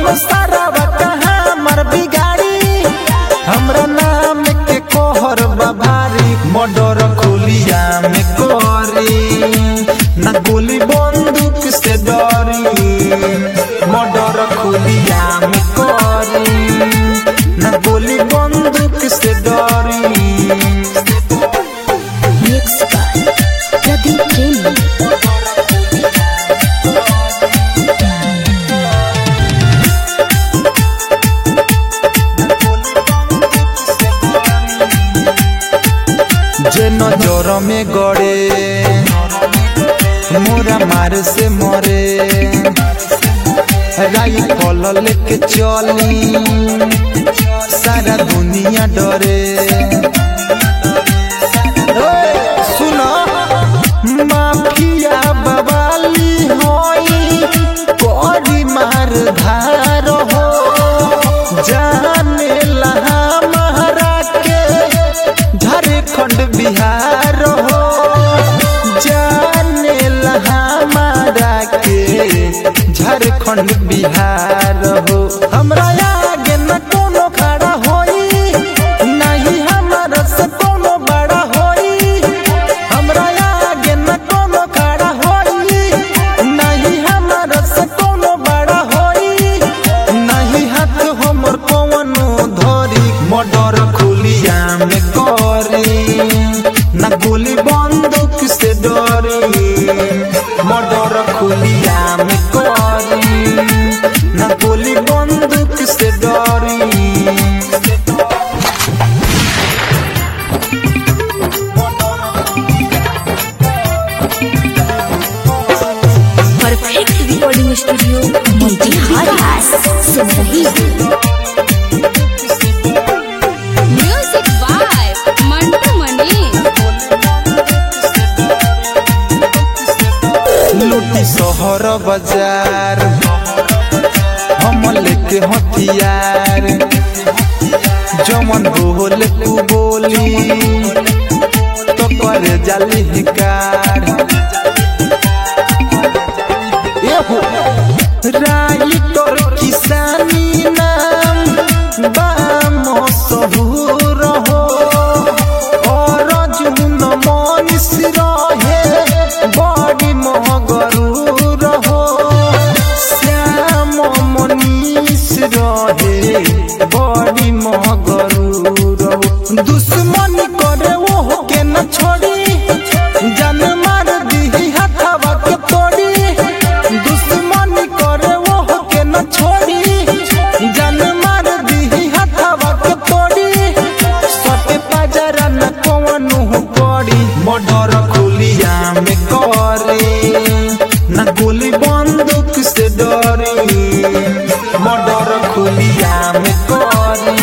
कोनो सारा कहाँ मर बिगाड़ी हमरा नाम के कोहर बाभारी मर्डर खुलिया में करी न गोली बंदूक से डरी मर्डर खुलिया में करी न गोली बंदूक से डरी। जे नजर में गड़े मोरा मार से मरे राई फल लेके चली सारा दुनिया डरे। सुनो माफिया बवाली होई कोड़ी मार धार हो जाने लहा महारा के झारखंड बिहार हो जाने लहा मारा के झारखंड बिहार हो। हमरा आगे न कोनो खड़ा होई नहीं हमारा से कोनो बड़ा होई हमरा आगे न कोनो खड़ा होई नहीं हमारा से कोनो बड़ा होई नहीं हाथ हमर कोनो धरी मर्डर खुलिया में करी न गोली बंदूक से डरी मर्डर खुलिया में करी न गोली बंदूक से डरी। Perfect recording studio Motihari Simrahi. Music by Mantu Mani. लूटी शहर बाजार हम लेके हथियार जमन बोल तू बोली तो करे जाली हिकार राई तोर किसानी नाम बाम सहूर हो और जुन मनीष रहे बड़ी महगरूर हो श्याम मनीष रहे बड़ी महगरूर हो दुश्मन करे वो के न छोड़ी जान मार दी हथवा के तोड़ी दुश्मन करे वो के न छोड़ी जान मार दी हथवा के तोड़ी सटे पाजरा न कोनो पड़ी मर्डर खुलिया में करे न गोली बंदूक से डरी मर्डर खुलिया में करे